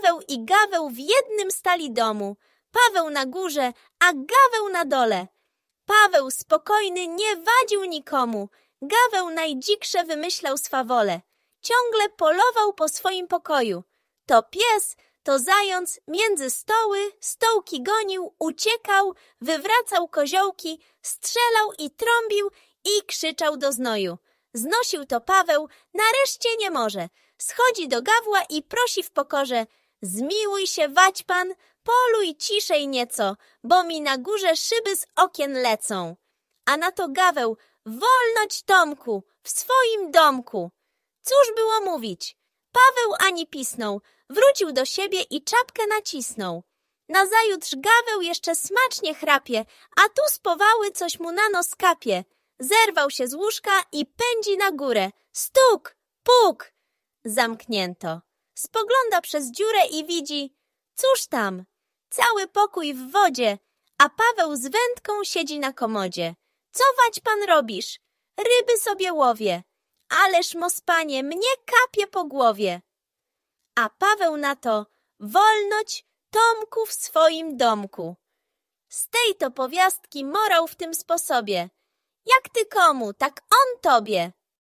Paweł i Gaweł w jednym stali domu. Paweł na górze, a Gaweł na dole. Paweł spokojny nie wadził nikomu. Gaweł najdziksze wymyślał swawole. Ciągle polował po swoim pokoju. To pies, to zając, między stoły, stołki gonił, uciekał, wywracał koziołki, strzelał i trąbił i krzyczał do znoju. Znosił to Paweł, nareszcie nie może. Schodzi do Gawła i prosi w pokorze: zmiłuj się, waćpan, poluj ciszej nieco, bo mi na górze szyby z okien lecą. A na to Gaweł: wolność, Tomku, w swoim domku. Cóż było mówić? Paweł ani pisnął, wrócił do siebie i czapkę nacisnął. Nazajutrz Gaweł jeszcze smacznie chrapie, a tu z powały coś mu na nos kapie. Zerwał się z łóżka i pędzi na górę. Stuk, puk! Zamknięto. Spogląda przez dziurę i widzi: cóż tam? Cały pokój w wodzie, a Paweł z wędką siedzi na komodzie. Co waćpan robisz? Ryby sobie łowię. Ależ, mospanie, mnie kapie po głowie. A Paweł na to: wolność, Tomku, w swoim domku. Z tej to powiastki morał w tym sposobie: jak ty komu, tak on tobie.